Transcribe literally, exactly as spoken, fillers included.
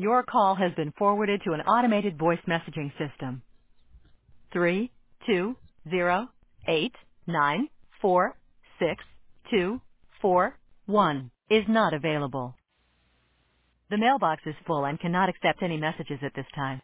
Your call has been forwarded to an automated voice messaging system. Three two zero eight nine four six two four one is not available. The mailbox is full and cannot accept any messages at this time.